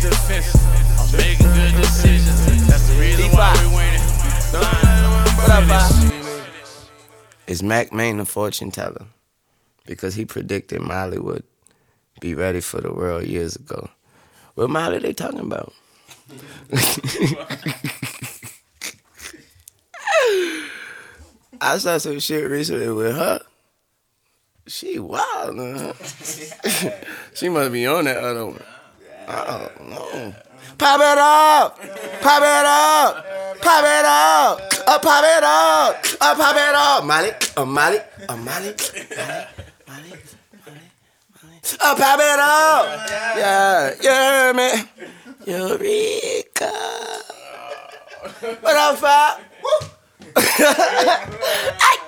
defensive. I'm making good decisions. That's the reason why we winning. What up, Bob? Is Mac Main a fortune teller? Because he predicted Miley would be ready for the world years ago. What Miley they talking about? I saw some shit recently with her. She wild, man. She must be on that other one. Oh, no. Pop it up! Pop it up! Pop it up! Pop it up! Pop it up! Molly, Molly, Molly, Molly, pop it up! Yeah, you heard me? Eureka! What up, Fab?